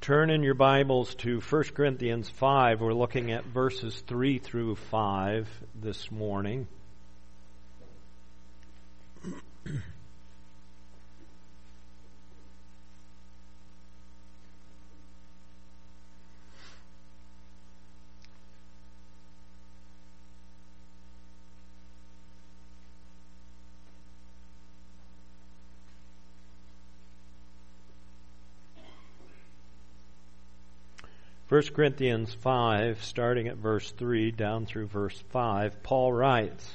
Turn in your Bibles to 1 Corinthians 5. We're looking at verses 3 through 5 this morning. 1 Corinthians 5, starting at verse 3 down through verse 5, Paul writes,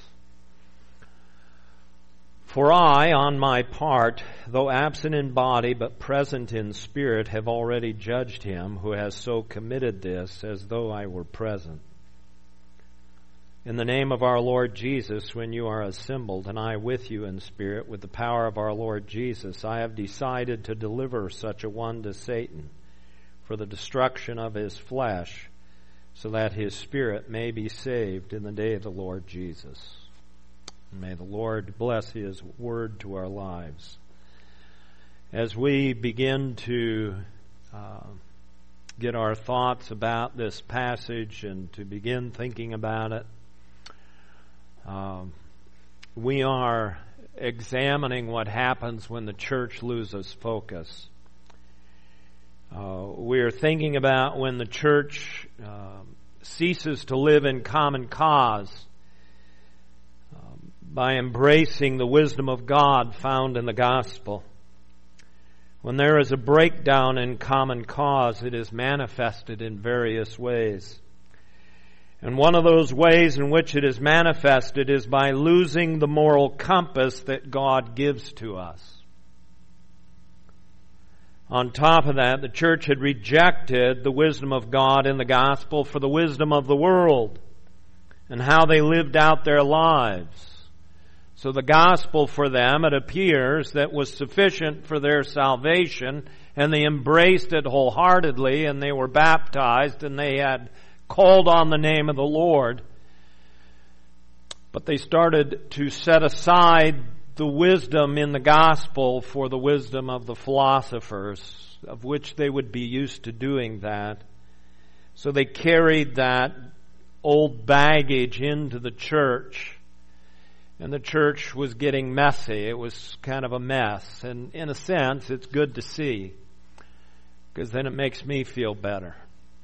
"For I, on my part, though absent in body but present in spirit, have already judged him who has so committed this as though I were present. In the name of our Lord Jesus, when you are assembled, and I with you in spirit, with the power of our Lord Jesus, I have decided to deliver such a one to Satan, for the destruction of his flesh, so that his spirit may be saved in the day of the Lord Jesus." And may the Lord bless his word to our lives. As we begin to get our thoughts about this passage and to begin thinking about it, we are examining what happens when the church loses focus. We are thinking about when the church ceases to live in common cause by embracing the wisdom of God found in the gospel. When there is a breakdown in common cause, it is manifested in various ways. And one of those ways in which it is manifested is by losing the moral compass that God gives to us. On top of that, the church had rejected the wisdom of God in the gospel for the wisdom of the world and how they lived out their lives. So the gospel for them, it appears, that was sufficient for their salvation, and they embraced it wholeheartedly, and they were baptized, and they had called on the name of the Lord. But they started to set aside the wisdom in the gospel for the wisdom of the philosophers, of which they would be used to doing that. So they carried that old baggage into the church, and the church was getting messy. It was kind of a mess, and in a sense it's good to see, because then it makes me feel better.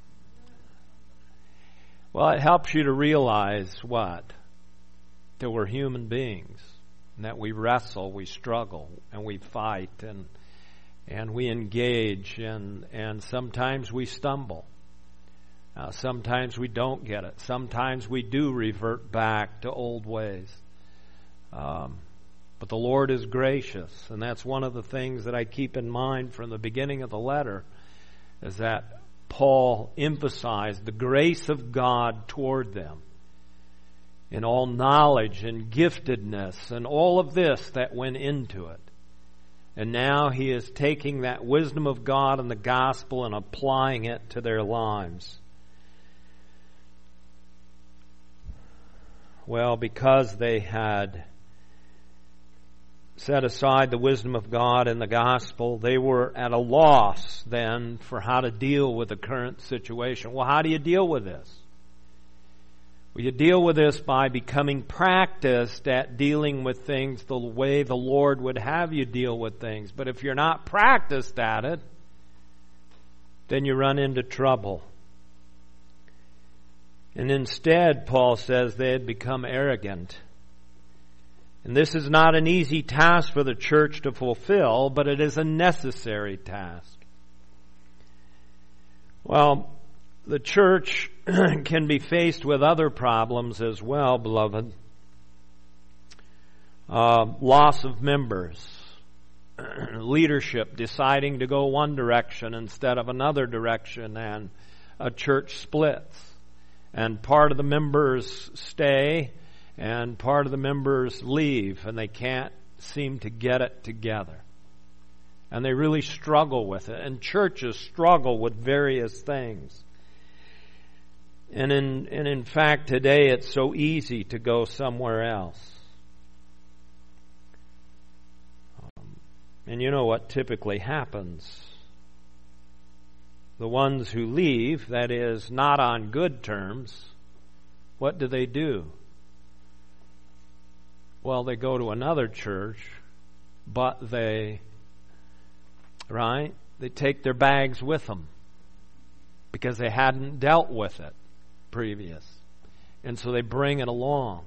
Well, it helps you to realize what? That we're human beings. And that we wrestle, we struggle, and we fight, and we engage, and sometimes we stumble. Sometimes we don't get it. Sometimes we do revert back to old ways. But the Lord is gracious, and that's one of the things that I keep in mind from the beginning of the letter, is that Paul emphasized the grace of God toward them, in all knowledge and giftedness and all of this that went into it. And now he is taking that wisdom of God and the gospel and applying it to their lives. Well, because they had set aside the wisdom of God and the gospel, they were at a loss then for how to deal with the current situation. Well, how do you deal with this? Well, you deal with this by becoming practiced at dealing with things the way the Lord would have you deal with things. But if you're not practiced at it, then you run into trouble. And instead, Paul says, they had become arrogant. And this is not an easy task for the church to fulfill, but it is a necessary task. Well, the church can be faced with other problems as well, beloved. Loss of members. Leadership deciding to go one direction instead of another direction, and a church splits. And part of the members stay, and part of the members leave, and they can't seem to get it together. And they really struggle with it. And churches struggle with various things. And in fact, today it's so easy to go somewhere else. And you know what typically happens. the ones who leave, that is, not on good terms, what do? Well, they go to another church, but they take their bags with them because they hadn't dealt with it previous. And so they bring it along.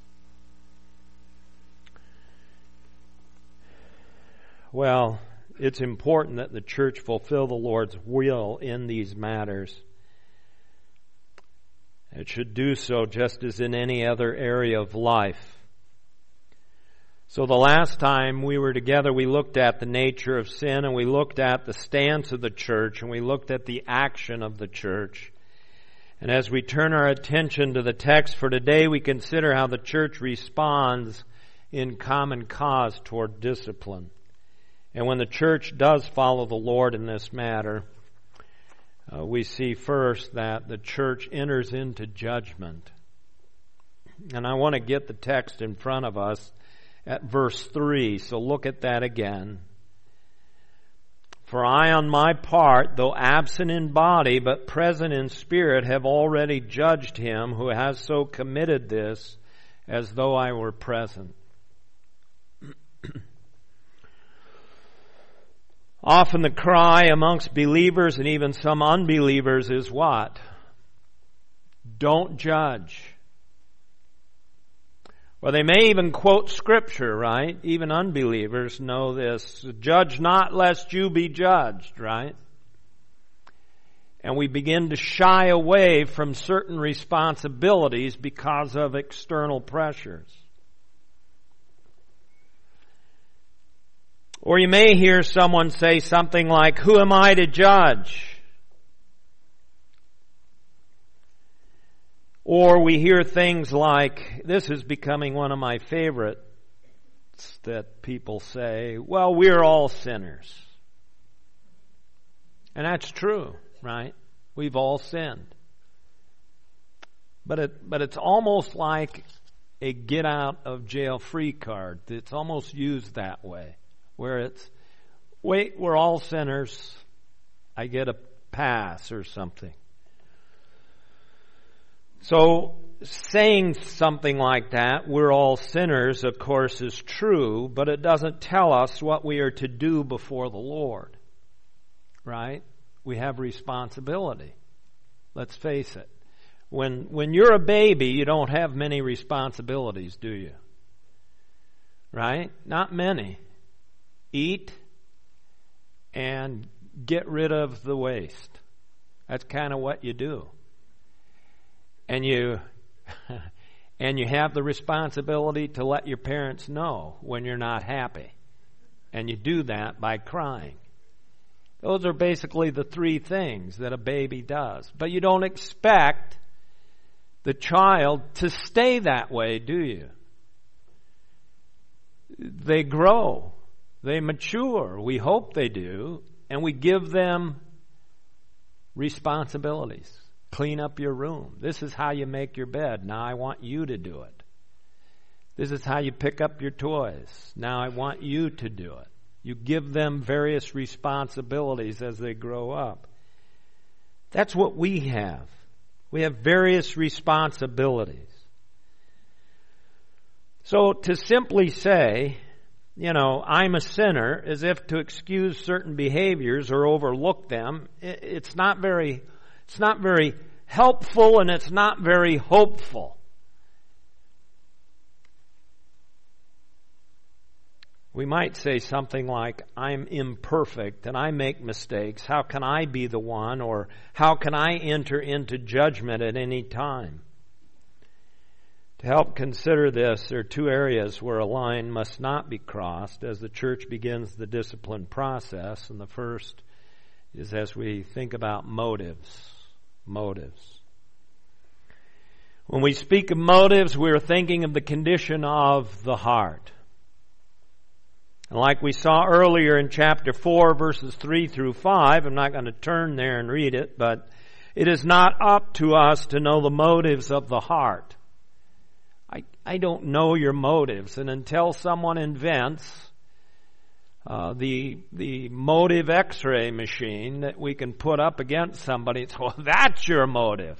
Well, it's important that the church fulfill the Lord's will in these matters. It should do so just as in any other area of life. So the last time we were together, we looked at the nature of sin, and we looked at the stance of the church, and we looked at the action of the church. And as we turn our attention to the text for today, we consider how the church responds in common cause toward discipline. And when the church does follow the Lord in this matter, we see first that the church enters into judgment. And I want to get the text in front of us at verse 3, so look at that again. For I, on my part, though absent in body, but present in spirit, have already judged him who has so committed this, as though I were present. Often the cry amongst believers and even some unbelievers is what? Don't judge. Well, they may even quote Scripture, right? Even unbelievers know this. Judge not lest you be judged, right? And we begin to shy away from certain responsibilities because of external pressures. Or you may hear someone say something like, who am I to judge? Or we hear things like, this is becoming one of my favorites that people say, well, we're all sinners. And that's true, right? We've all sinned. But it's almost like a get out of jail free card. It's almost used that way. Where it's, wait, we're all sinners. I get a pass or something. So saying something like that, we're all sinners, of course, is true, but it doesn't tell us what we are to do before the Lord. Right? We have responsibility. Let's face it. When you're a baby, you don't have many responsibilities, do you? Right? Not many. Eat and get rid of the waste. That's kind of what you do. And you have the responsibility to let your parents know when you're not happy. And you do that by crying. Those are basically the three things that a baby does. But you don't expect the child to stay that way, do you? They grow. They mature. We hope they do. And we give them responsibilities. Clean up your room. This is how you make your bed. Now I want you to do it. This is how you pick up your toys. Now I want you to do it. You give them various responsibilities as they grow up. That's what we have. We have various responsibilities. So to simply say, I'm a sinner, as if to excuse certain behaviors or overlook them, it's not very helpful, and it's not very hopeful. We might say something like, I'm imperfect and I make mistakes. How can I be the one? Or how can I enter into judgment at any time? To help consider this, there are two areas where a line must not be crossed as the church begins the discipline process. And the first is as we think about motives. Motives. When we speak of motives, we're thinking of the condition of the heart. And like we saw earlier in chapter 4, verses 3 through 5, I'm not going to turn there and read it, but it is not up to us to know the motives of the heart. I don't know your motives, and until someone invents the motive X-ray machine that we can put up against somebody. So that's your motive.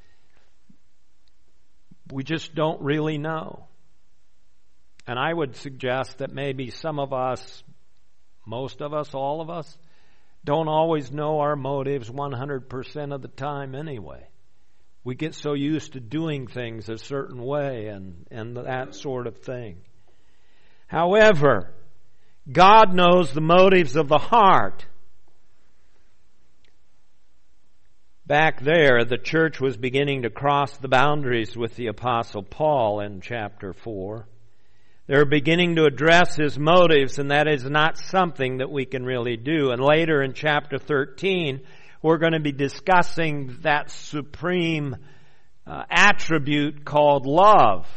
We just don't really know. And I would suggest that maybe some of us, most of us, all of us, don't always know our motives 100% of the time anyway. We get so used to doing things a certain way and that sort of thing. However, God knows the motives of the heart. Back there, the church was beginning to cross the boundaries with the Apostle Paul in chapter 4. They're beginning to address his motives, and that is not something that we can really do. And later in chapter 13, we're going to be discussing that supreme attribute called love.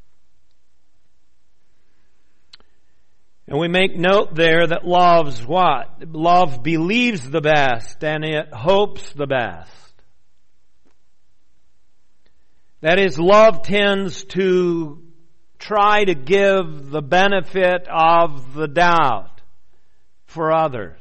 And we make note there that love's what? Love believes the best and it hopes the best. That is, love tends to try to give the benefit of the doubt for others.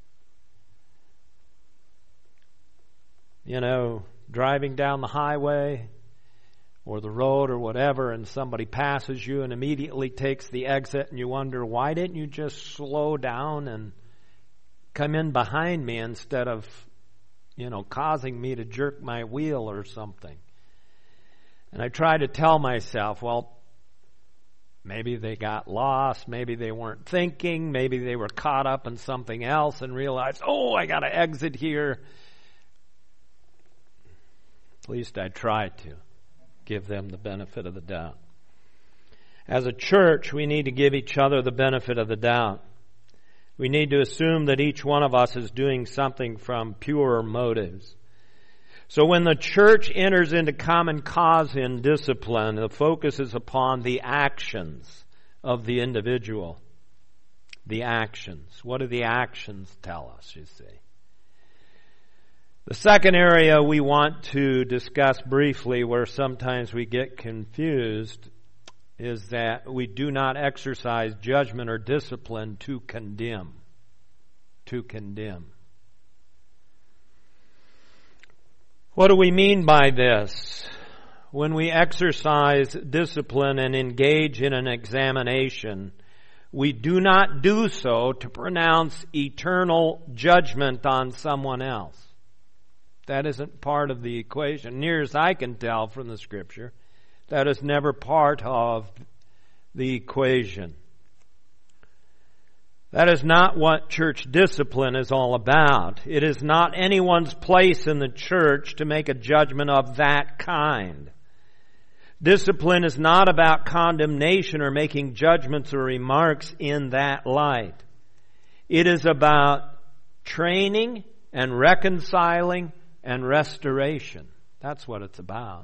You know, driving down the highway or the road or whatever, and somebody passes you and immediately takes the exit, and you wonder, why didn't you just slow down and come in behind me instead of, causing me to jerk my wheel or something? And I try to tell myself, well, maybe they got lost, maybe they weren't thinking, maybe they were caught up in something else and realized, I got to exit here. At least I try to give them the benefit of the doubt. As a church, we need to give each other the benefit of the doubt. We need to assume that each one of us is doing something from pure motives. So when the church enters into common cause in discipline, the focus is upon the actions of the individual. The actions. What do the actions tell us, you see? The second area we want to discuss briefly, where sometimes we get confused, is that we do not exercise judgment or discipline to condemn. To condemn. What do we mean by this? When we exercise discipline and engage in an examination, we do not do so to pronounce eternal judgment on someone else. That isn't part of the equation. Near as I can tell from the Scripture, that is never part of the equation. That is not what church discipline is all about. It is not anyone's place in the church to make a judgment of that kind. Discipline is not about condemnation or making judgments or remarks in that light. It is about training and reconciling and restoration. That's what it's about.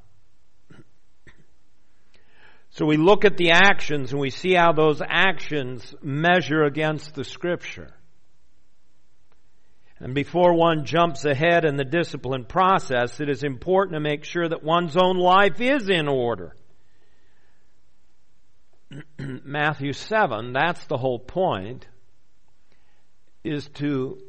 So we look at the actions and we see how those actions measure against the Scripture. And before one jumps ahead in the discipline process, it is important to make sure that one's own life is in order. Matthew 7, that's the whole point, is to,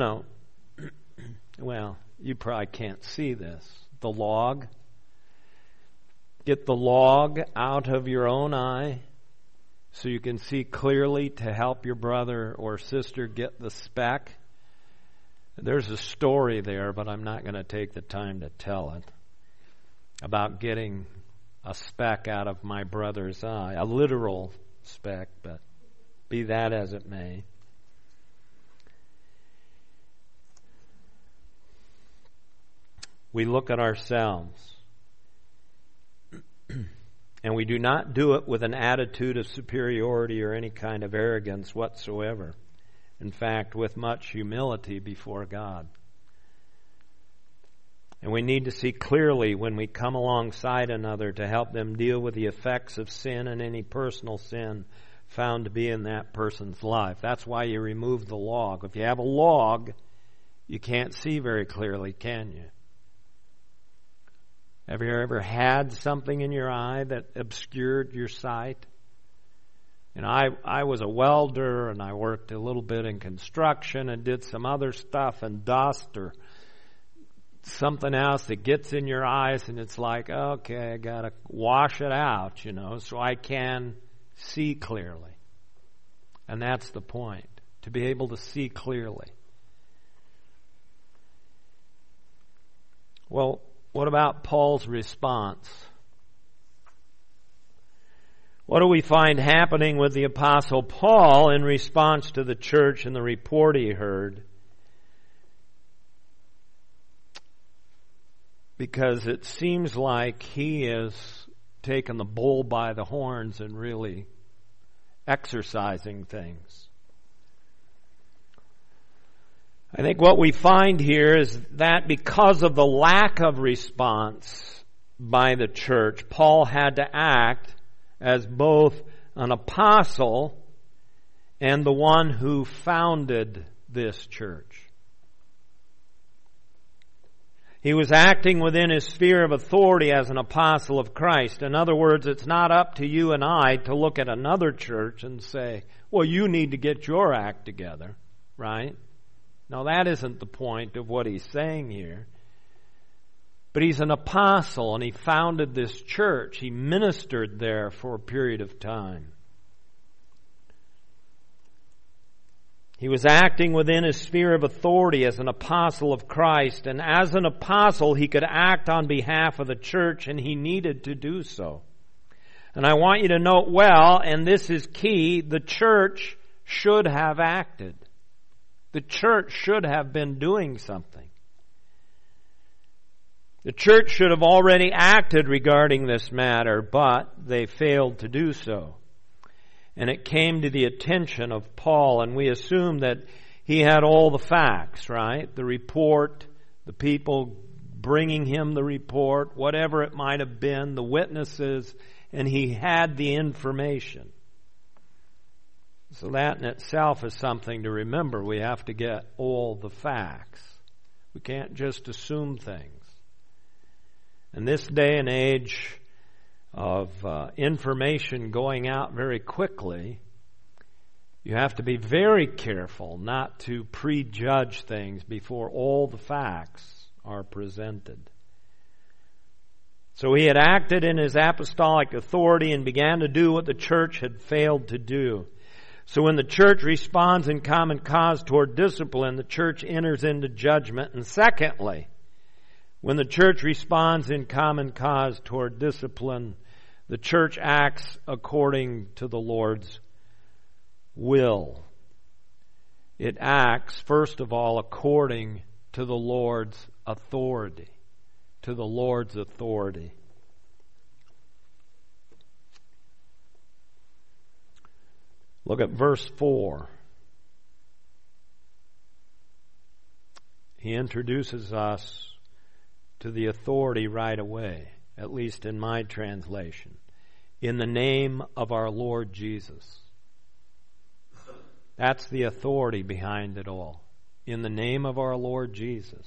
well, you probably can't see this. The log. Get the log out of your own eye so you can see clearly to help your brother or sister get the speck. There's a story there, but I'm not going to take the time to tell it, about getting a speck out of my brother's eye. A literal speck, but be that as it may. We look at ourselves. And we do not do it with an attitude of superiority or any kind of arrogance whatsoever. In fact, with much humility before God. And we need to see clearly when we come alongside another to help them deal with the effects of sin and any personal sin found to be in that person's life. That's why you remove the log. If you have a log, you can't see very clearly, can you? Have you ever had something in your eye that obscured your sight? I was a welder, and I worked a little bit in construction and did some other stuff, and dust or something else that gets in your eyes, and it's like, okay, I gotta wash it out, so I can see clearly. And that's the point, to be able to see clearly. Well, what about Paul's response? What do we find happening with the Apostle Paul in response to the church and the report he heard? Because it seems like he is taking the bull by the horns and really exercising things. I think what we find here is that because of the lack of response by the church, Paul had to act as both an apostle and the one who founded this church. He was acting within his sphere of authority as an apostle of Christ. In other words, it's not up to you and I to look at another church and say, well, you need to get your act together, right? No, that isn't the point of what he's saying here. But he's an apostle, and he founded this church. He ministered there for a period of time. He was acting within his sphere of authority as an apostle of Christ. And as an apostle, he could act on behalf of the church, and he needed to do so. And I want you to note well, and this is key, the church should have acted. The church should have been doing something. The church should have already acted regarding this matter, but they failed to do so. And it came to the attention of Paul, and we assume that he had all the facts, right? The report, the people bringing him the report, whatever it might have been, the witnesses, and he had the information. So that in itself is something to remember. We have to get all the facts. We can't just assume things. In this day and age of information going out very quickly, you have to be very careful not to prejudge things before all the facts are presented. So he had acted in his apostolic authority and began to do what the church had failed to do. So when the church responds in common cause toward discipline, the church enters into judgment. And secondly, when the church responds in common cause toward discipline, the church acts according to the Lord's will. It acts, first of all, according to the Lord's authority. To the Lord's authority. Look at verse 4. He introduces us to the authority right away, at least in my translation. In the name of our Lord Jesus. That's the authority behind it all. In the name of our Lord Jesus.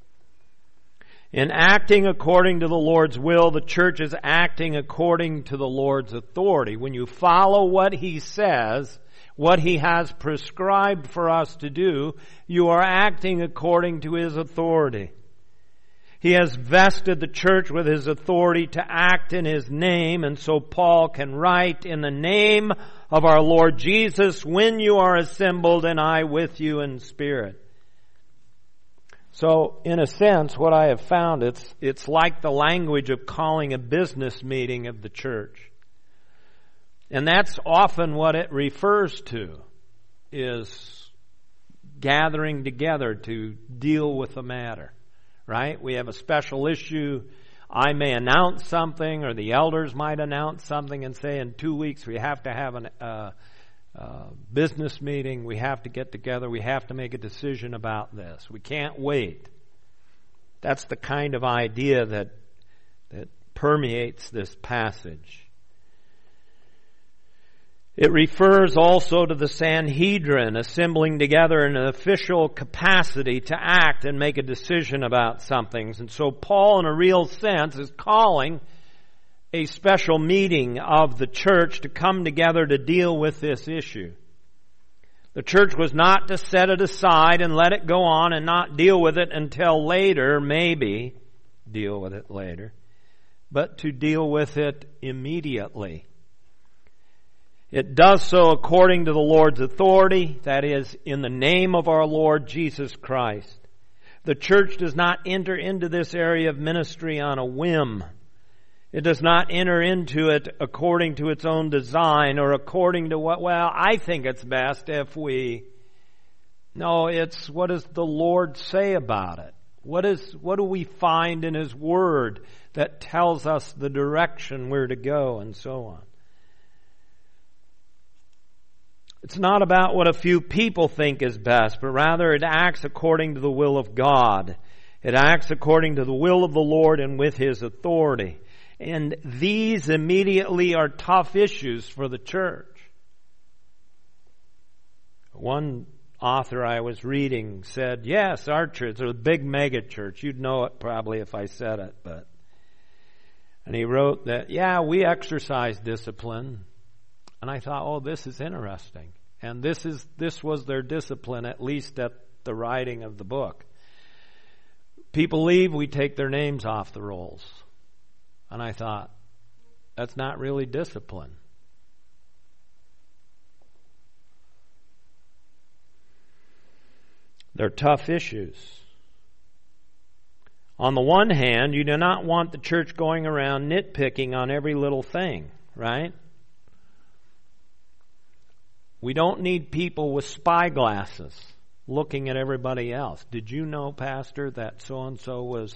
In acting according to the Lord's will, the church is acting according to the Lord's authority. When you follow what He says, what He has prescribed for us to do, you are acting according to His authority. He has vested the church with His authority to act in His name, and so Paul can write, in the name of our Lord Jesus, when you are assembled, and I with you in spirit. So, in a sense, what I have found, it's like the language of calling a business meeting of the church. And that's often what it refers to, is gathering together to deal with a matter. Right? We have a special issue. I may announce something, or the elders might announce something and say, in 2 weeks we have to have a business meeting. We have to get together. We have to make a decision about this. We can't wait. That's the kind of idea that permeates this passage. It refers also to the Sanhedrin assembling together in an official capacity to act and make a decision about some things. And so Paul, in a real sense, is calling a special meeting of the church to come together to deal with this issue. The church was not to set it aside and let it go on and not deal with it until later, maybe deal with it later, but to deal with it immediately. It does so according to the Lord's authority, that is, in the name of our Lord Jesus Christ. The church does not enter into this area of ministry on a whim. It does not enter into it according to its own design or according to what, well, I think it's best if we... No, it's what does the Lord say about it? What do we find in His Word that tells us the direction we're to go and so on? It's not about what a few people think is best, but rather it acts according to the will of God. It acts according to the will of the Lord and with His authority. And these immediately are tough issues for the church. One author I was reading said, yes, our church is a big mega church. You'd know it probably if I said it, but... And he wrote that, yeah, we exercise discipline. And I thought, oh, this is interesting. And this was their discipline, at least at the writing of the book. People leave, we take their names off the rolls. And I thought, that's not really discipline. They're tough issues. On the one hand, you do not want the church going around nitpicking on every little thing, right? We don't need people with spyglasses looking at everybody else. Did you know, Pastor, that so-and-so was...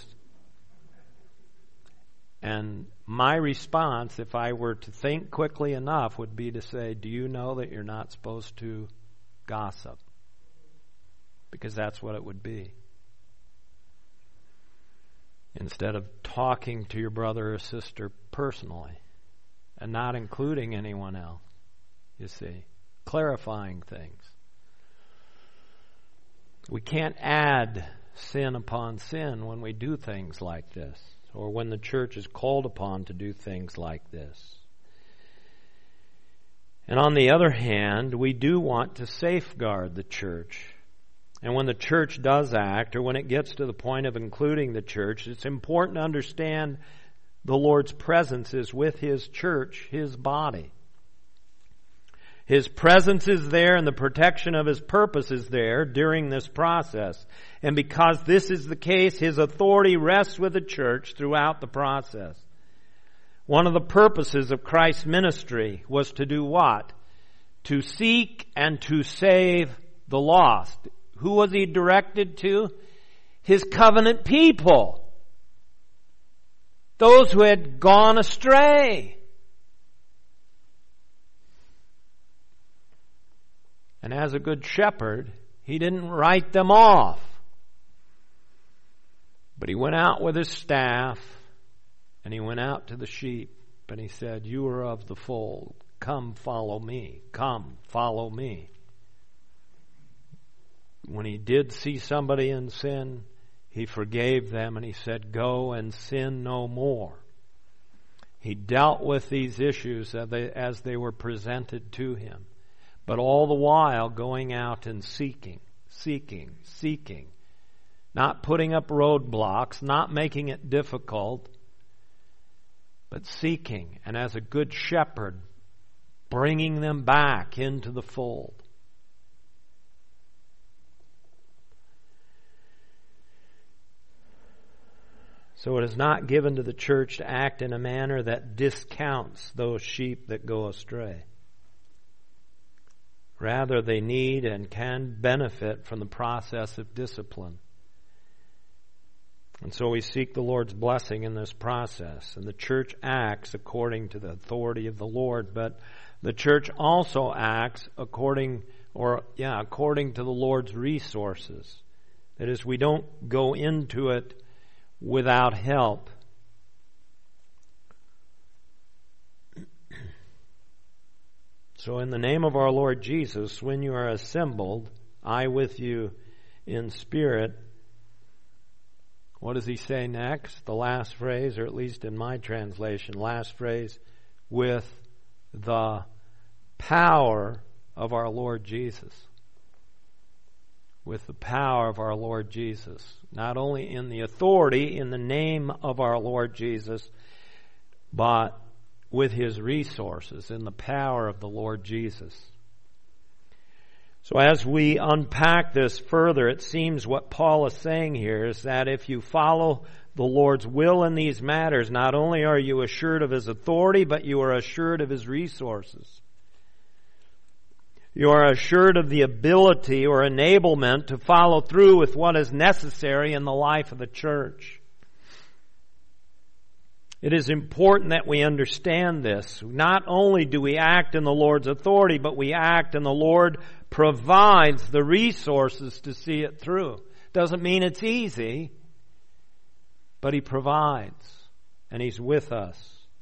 And my response, if I were to think quickly enough, would be to say, do you know that you're not supposed to gossip? Because that's what it would be. Instead of talking to your brother or sister personally and not including anyone else, you see, clarifying things. We can't add sin upon sin when we do things like this, or when the church is called upon to do things like this. And on the other hand, we do want to safeguard the church. And when the church does act, or when it gets to the point of including the church, it's important to understand the Lord's presence is with His church, His body. His presence is there and the protection of His purpose is there during this process. And because this is the case, His authority rests with the church throughout the process. One of the purposes of Christ's ministry was to do what? To seek and to save the lost. Who was He directed to? His covenant people. Those who had gone astray. And as a good shepherd, He didn't write them off. But He went out with His staff, and He went out to the sheep, and He said, you are of the fold. Come, follow me. Come, follow me. When He did see somebody in sin, He forgave them, and He said, go and sin no more. He dealt with these issues as they were presented to Him. But all the while going out and seeking. Not putting up roadblocks, not making it difficult, but seeking. And as a good shepherd, bringing them back into the fold. So it is not given to the church to act in a manner that discounts those sheep that go astray. Rather, they need and can benefit from the process of discipline. And so we seek the Lord's blessing in this process. And the church acts according to the authority of the Lord. But the church also acts according to the Lord's resources. That is, we don't go into it without help. So in the name of our Lord Jesus, when you are assembled, I with you in spirit, What does he say next? The last phrase, or at least in my translation, last phrase, with the power of our Lord Jesus. With the power of our Lord Jesus. Not only in the authority, in the name of our Lord Jesus, but with His resources, in the power of the Lord Jesus. So as we unpack this further, it seems what Paul is saying here is that if you follow the Lord's will in these matters, not only are you assured of His authority, but you are assured of His resources. You are assured of the ability or enablement to follow through with what is necessary in the life of the church. It is important that we understand this. Not only do we act in the Lord's authority, but we act and the Lord provides the resources to see it through. Doesn't mean it's easy, but He provides and He's with us.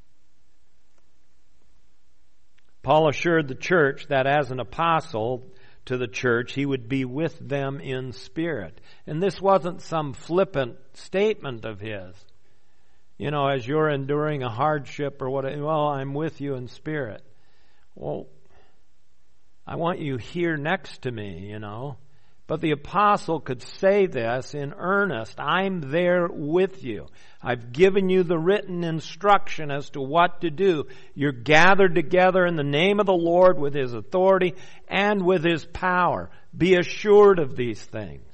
Paul assured the church that as an apostle to the church, he would be with them in spirit. And this wasn't some flippant statement of his. You know, as you're enduring a hardship or what, well, I'm with you in spirit. Well, I want you here next to me, you know. But the apostle could say this in earnest. I'm there with you. I've given you the written instruction as to what to do. You're gathered together in the name of the Lord with His authority and with His power. Be assured of these things.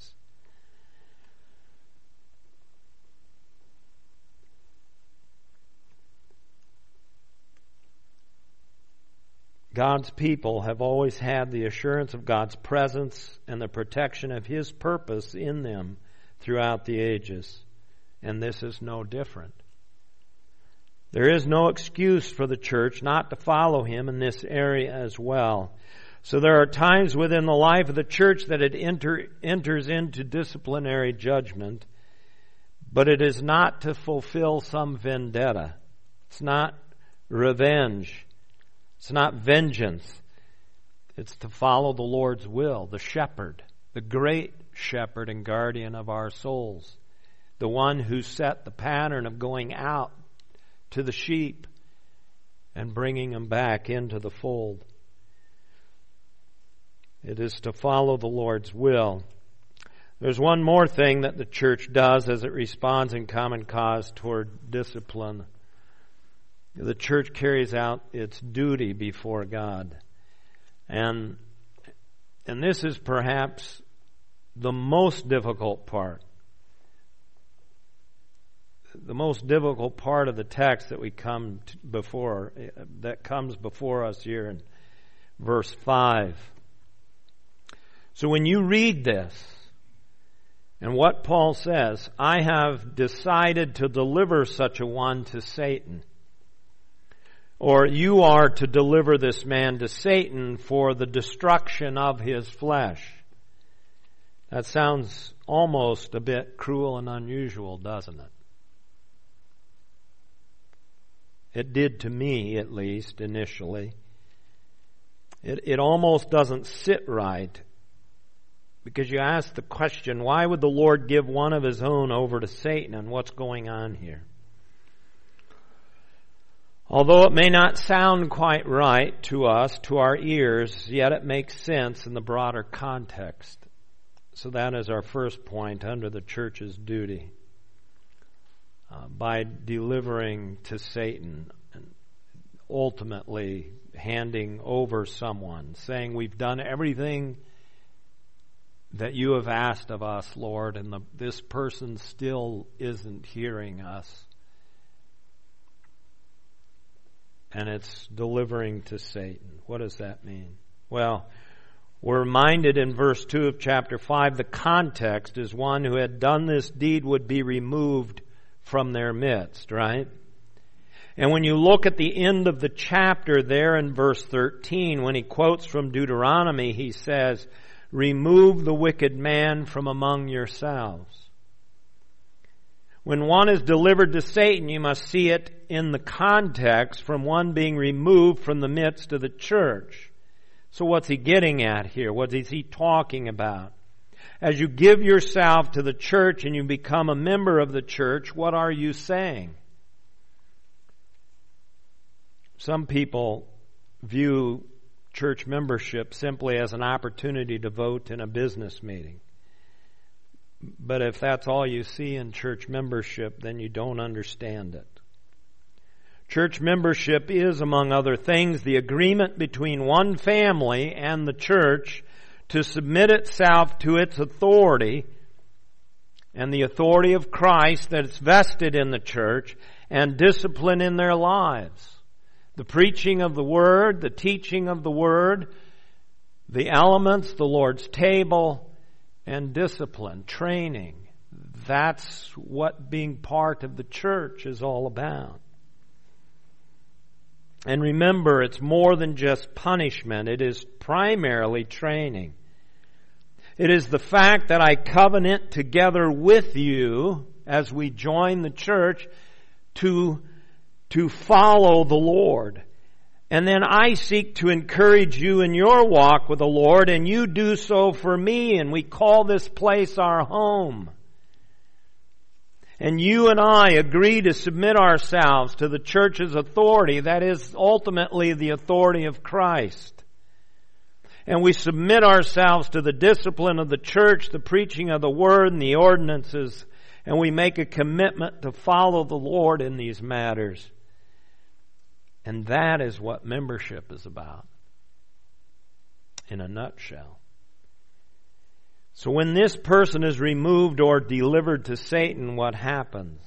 God's people have always had the assurance of God's presence and the protection of His purpose in them throughout the ages. And this is no different. There is no excuse for the church not to follow Him in this area as well. So there are times within the life of the church that it enters into disciplinary judgment, but it is not to fulfill some vendetta. It's not revenge. It's not vengeance. It's to follow the Lord's will, the shepherd, the great shepherd and guardian of our souls, the one who set the pattern of going out to the sheep and bringing them back into the fold. It is to follow the Lord's will. There's one more thing that the church does as it responds in common cause toward discipline. The church carries out its duty before God. And this is perhaps the most difficult part. The most difficult part of the text that comes before us here in verse 5. So when you read this, and what Paul says, I have decided to deliver such a one to Satan. Or you are to deliver this man to Satan for the destruction of his flesh. That sounds almost a bit cruel and unusual, doesn't it? It did to me, at least, initially. It almost doesn't sit right. Because you ask the question, why would the Lord give one of His own over to Satan, and what's going on here? Although it may not sound quite right to us, to our ears, yet it makes sense in the broader context. So that is our first point under the church's duty. By delivering to Satan, and ultimately handing over someone, saying, we've done everything that you have asked of us, Lord, and this person still isn't hearing us. And it's delivering to Satan. What does that mean? Well, we're reminded in verse 2 of chapter 5, the context is one who had done this deed would be removed from their midst, right? And when you look at the end of the chapter there in verse 13, when he quotes from Deuteronomy, he says, remove the wicked man from among yourselves. When one is delivered to Satan, you must see it in the context from one being removed from the midst of the church. So what's he getting at here? What is he talking about? As you give yourself to the church and you become a member of the church, what are you saying? Some people view church membership simply as an opportunity to vote in a business meeting. But if that's all you see in church membership, then you don't understand it. Church membership is, among other things, the agreement between one family and the church to submit itself to its authority and the authority of Christ that is vested in the church and discipline in their lives. The preaching of the Word, the teaching of the Word, the elements, the Lord's table, and discipline, training. That's what being part of the church is all about. And remember, it's more than just punishment. It is primarily training. It is the fact that I covenant together with you as we join the church to follow the Lord. And then I seek to encourage you in your walk with the Lord, and you do so for me, and we call this place our home. And you and I agree to submit ourselves to the church's authority, that is ultimately the authority of Christ. And we submit ourselves to the discipline of the church, the preaching of the Word, and the ordinances, and we make a commitment to follow the Lord in these matters. And that is what membership is about, in a nutshell. So when this person is removed or delivered to Satan, what happens?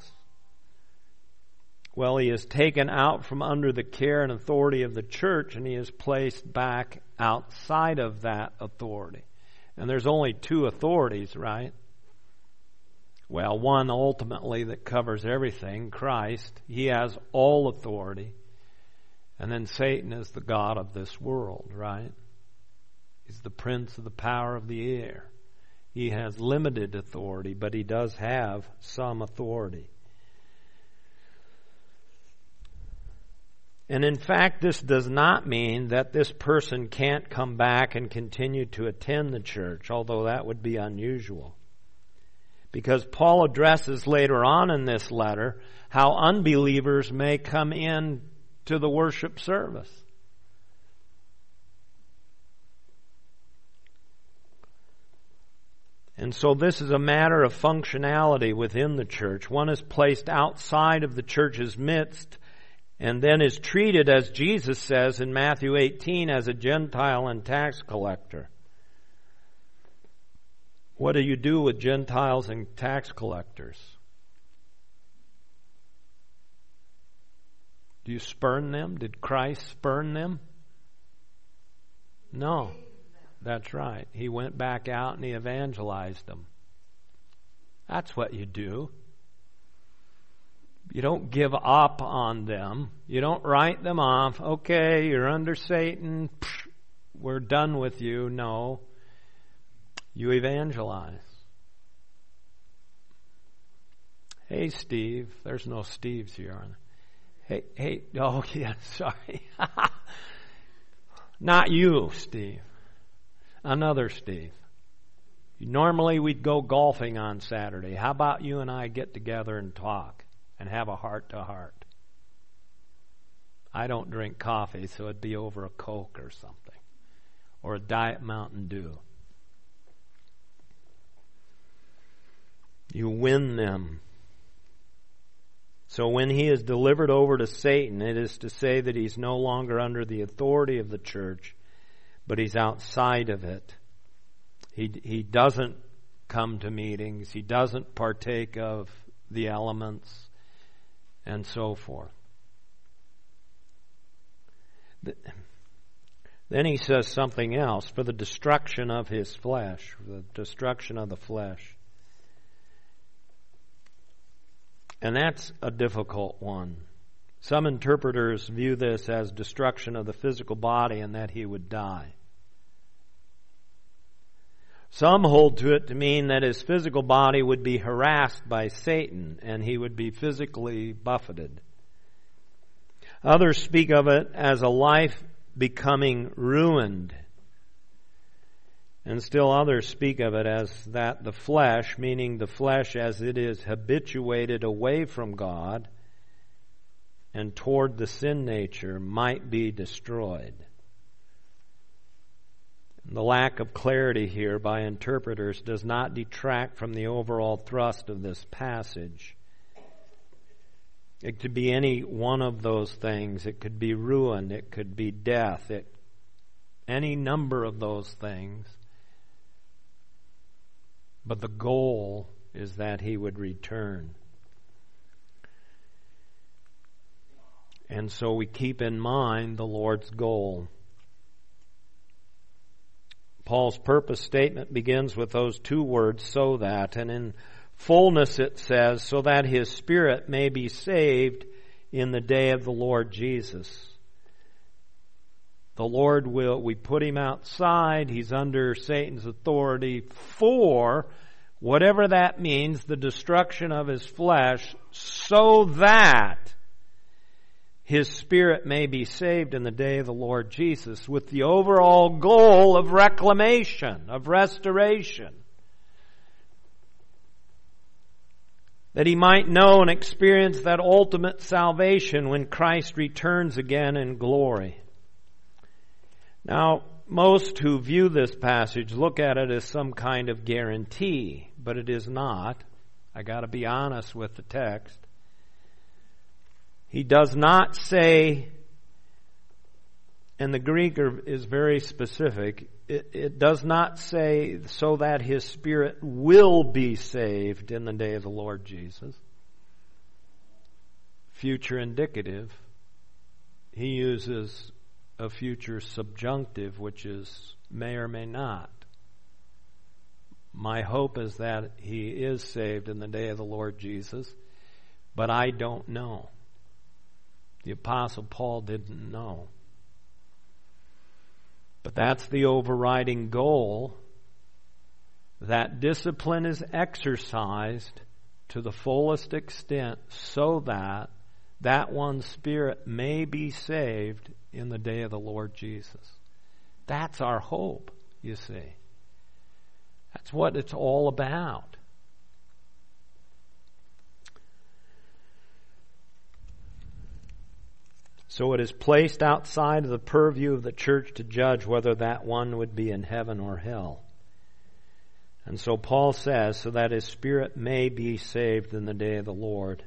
Well, he is taken out from under the care and authority of the church, and he is placed back outside of that authority. And there's only two authorities, right? Well, one ultimately that covers everything, Christ. He has all authority. And then Satan is the god of this world, right? He's the prince of the power of the air. He has limited authority, but he does have some authority. And in fact, this does not mean that this person can't come back and continue to attend the church, although that would be unusual. Because Paul addresses later on in this letter how unbelievers may come in to the worship service. And so this is a matter of functionality within the church. One is placed outside of the church's midst and then is treated, as Jesus says in Matthew 18, as a Gentile and tax collector. What do you do with Gentiles and tax collectors? Do you spurn them? Did Christ spurn them? No. That's right. He went back out and he evangelized them. That's what you do. You don't give up on them. You don't write them off. Okay, you're under Satan. We're done with you. No. You evangelize. Hey, Steve. There's no Steves here, are there? Hey. Oh, yeah, sorry. Not you, Steve. Another Steve. Normally we'd go golfing on Saturday. How about you and I get together and talk and have a heart-to-heart? I don't drink coffee, so it'd be over a Coke or something. Or a Diet Mountain Dew. You win them. So when he is delivered over to Satan, it is to say that he's no longer under the authority of the church, but he's outside of it. He doesn't come to meetings. He doesn't partake of the elements and so forth. Then he says something else, for the destruction of his flesh, for the destruction of the flesh. And that's a difficult one. Some interpreters view this as destruction of the physical body and that he would die. Some hold to it to mean that his physical body would be harassed by Satan and he would be physically buffeted. Others speak of it as a life becoming ruined. And still others speak of it as that the flesh, meaning the flesh as it is habituated away from God and toward the sin nature, might be destroyed. The lack of clarity here by interpreters does not detract from the overall thrust of this passage. It could be any one of those things. It could be ruin. It could be death. Any number of those things. But the goal is that he would return. And so we keep in mind the Lord's goal. Paul's purpose statement begins with those two words, so that, and in fullness it says, so that his spirit may be saved in the day of the Lord Jesus. The Lord we put him outside, he's under Satan's authority for, whatever that means, the destruction of his flesh, so that his spirit may be saved in the day of the Lord Jesus, with the overall goal of reclamation, of restoration. That he might know and experience that ultimate salvation when Christ returns again in glory. Now, most who view this passage look at it as some kind of guarantee, but it is not. I got to be honest with the text. He does not say, and the Greek is very specific, it does not say so that his spirit will be saved in the day of the Lord Jesus. Future indicative. He uses a future subjunctive, which is may or may not. My hope is that he is saved in the day of the Lord Jesus, but I don't know. The Apostle Paul didn't know. But that's the overriding goal, that discipline is exercised to the fullest extent so that that one's spirit may be saved in the day of the Lord Jesus. That's our hope, you see. That's what it's all about. So it is placed outside of the purview of the church to judge whether that one would be in heaven or hell. And so Paul says, so that his spirit may be saved in the day of the Lord,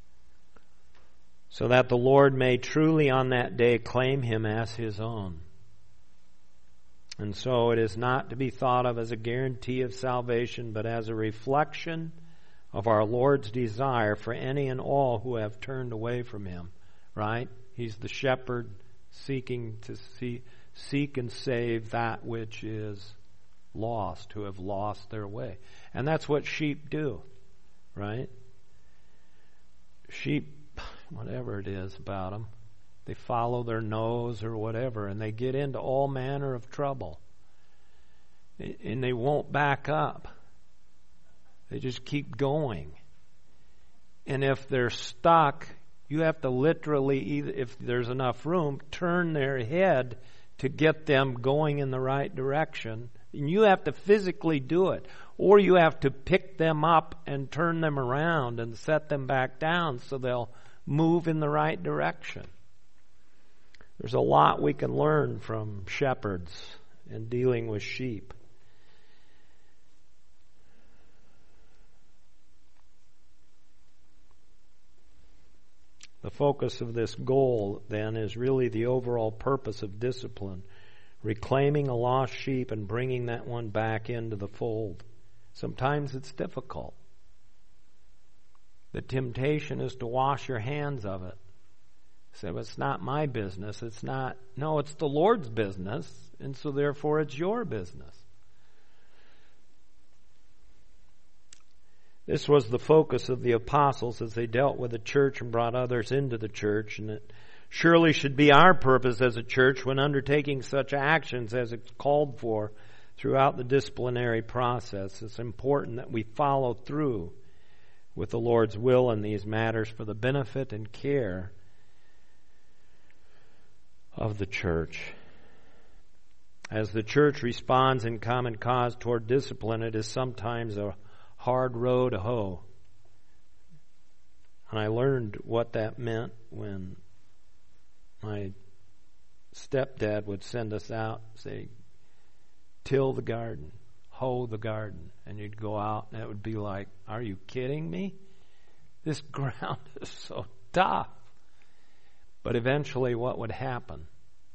so that the Lord may truly on that day claim him as his own. And so it is not to be thought of as a guarantee of salvation, but as a reflection of our Lord's desire for any and all who have turned away from him. Right? He's the shepherd seeking to seek and save that which is lost, who have lost their way. And that's what sheep do, right? Sheep, whatever it is about them, they follow their nose or whatever, and they get into all manner of trouble. And they won't back up. They just keep going. And if they're stuck, you have to literally, either, if there's enough room, turn their head to get them going in the right direction. And you have to physically do it. Or you have to pick them up and turn them around and set them back down so they'll move in the right direction. There's a lot we can learn from shepherds in dealing with sheep. The focus of this goal, then, is really the overall purpose of discipline, reclaiming a lost sheep and bringing that one back into the fold. Sometimes it's difficult. The temptation is to wash your hands of it. Say, well, it's not my business. It's not. No, it's the Lord's business, and so therefore it's your business. This was the focus of the apostles as they dealt with the church and brought others into the church, and it surely should be our purpose as a church when undertaking such actions as it's called for throughout the disciplinary process. It's important that we follow through with the Lord's will in these matters for the benefit and care of the church. As the church responds in common cause toward discipline, it is sometimes a hard row to hoe. And I learned what that meant when my stepdad would send us out, say, till the garden, hoe the garden. And you'd go out and it would be like, are you kidding me? This ground is so tough. But eventually what would happen?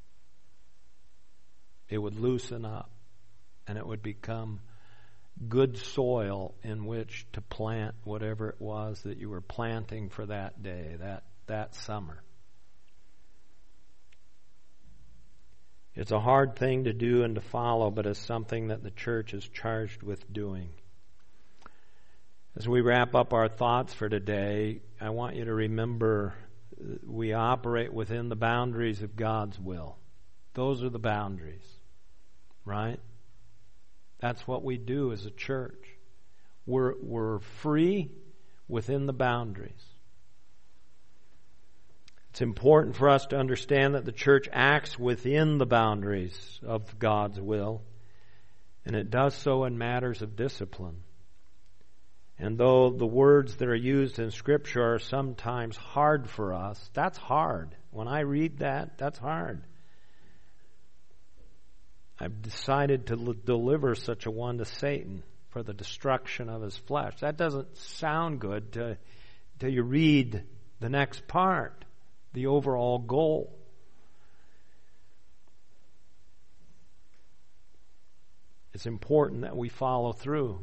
It would loosen up and it would become good soil in which to plant whatever it was that you were planting for that day, that summer. It's a hard thing to do and to follow, but it's something that the church is charged with doing. As we wrap up our thoughts for today, I want you to remember we operate within the boundaries of God's will. Those are the boundaries, right? That's what we do as a church. We're free within the boundaries. It's important for us to understand that the church acts within the boundaries of God's will, and it does so in matters of discipline. And though the words that are used in Scripture are sometimes hard for us, that's hard. When I read that, that's hard. I've decided to deliver such a one to Satan for the destruction of his flesh. That doesn't sound good till you read the next part, the overall goal. It's important that we follow through.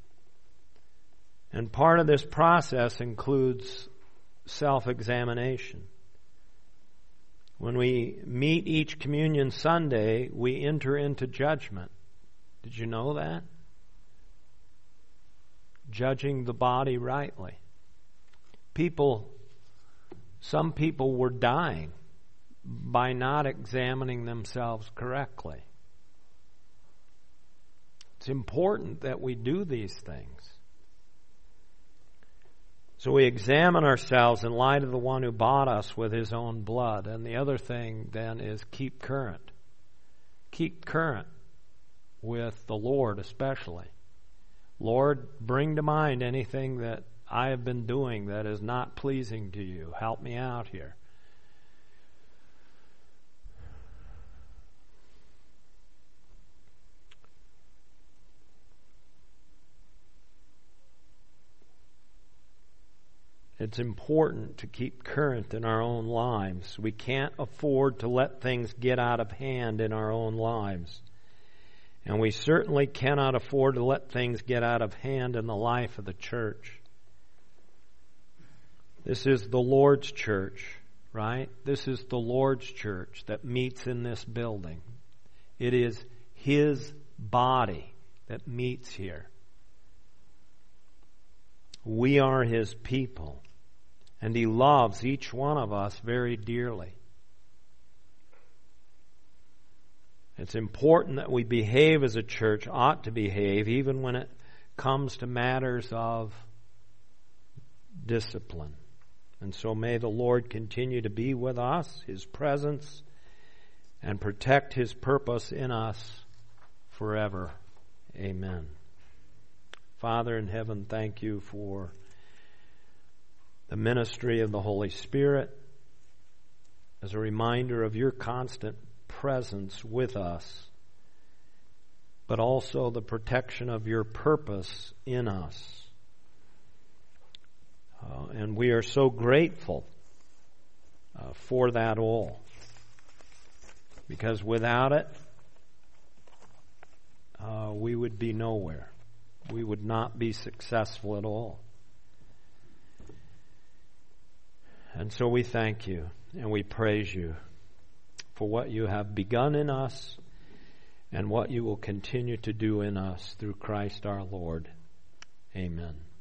And part of this process includes self-examination. When we meet each Communion Sunday, we enter into judgment. Did you know that? Judging the body rightly. Some people were dying by not examining themselves correctly. It's important that we do these things. So we examine ourselves in light of the one who bought us with his own blood. And the other thing then is keep current. Keep current with the Lord especially. Lord, bring to mind anything that I have been doing that is not pleasing to you. Help me out here. It's important to keep current in our own lives. We can't afford to let things get out of hand in our own lives. And we certainly cannot afford to let things get out of hand in the life of the church. This is the Lord's church, right? This is the Lord's church that meets in this building. It is His body that meets here. We are His people. And He loves each one of us very dearly. It's important that we behave as a church ought to behave, even when it comes to matters of discipline. And so may the Lord continue to be with us, His presence, and protect His purpose in us forever. Amen. Father in heaven, thank you for the ministry of the Holy Spirit as a reminder of your constant presence with us, but also the protection of your purpose in us. And we are so grateful for that all, because without it, we would be nowhere. We would not be successful at all. And so we thank you and we praise you for what you have begun in us and what you will continue to do in us through Christ our Lord. Amen.